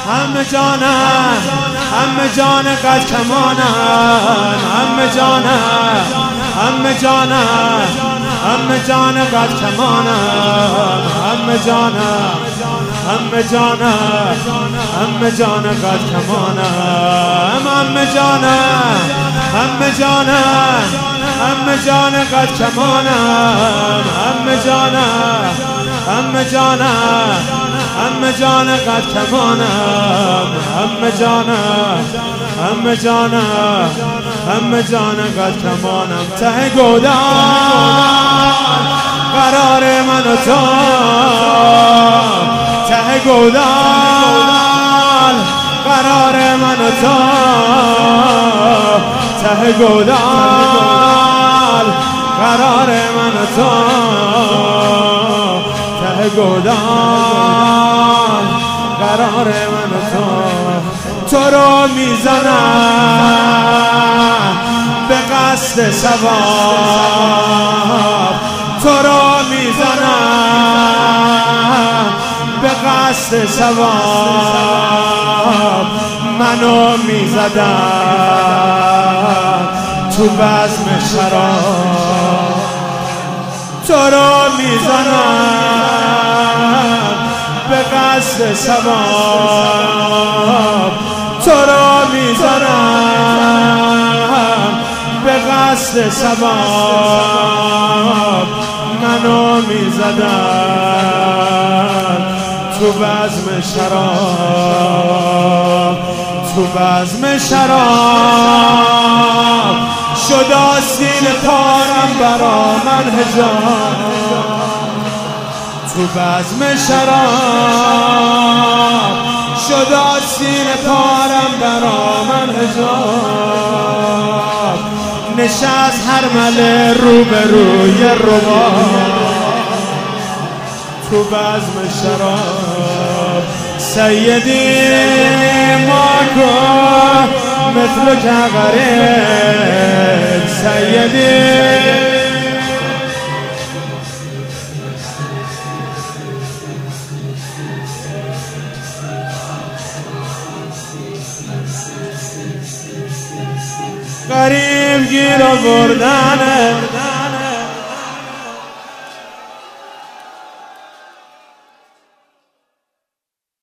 همه جانم همه جان قد کمانم همه جانم همه جانم همه جان قد کمانم همه جانم همه جانم همه جان قد کمانم همه جانم همه جانم همه جان قد کمانم همه جانم همه جانم همه جان قد کمانم همه جانم همه جانم همه جان قد کمانم ته گودال قرار من و تو ته گودال قرار من و تو ته گودال قرار من و تو ته گودال قرار من و تو رو میزنم به قصد ثواب تو رو میزنم به قصد ثواب منو میزدم تو بزم شراب تو رو میزنم به قصد ثواب تو رو میزنم به قصد ثواب منو میزدم تو بزم شراب تو بزم شراب شد آستین کارم برا من حجاب تو بزم شراب شد آستین کارم برا من حجاب نشست هر مله رو به روی رباب تو بزم شراب سیدی ماکو مثل که غریب سیدی غریب گیر آوردنه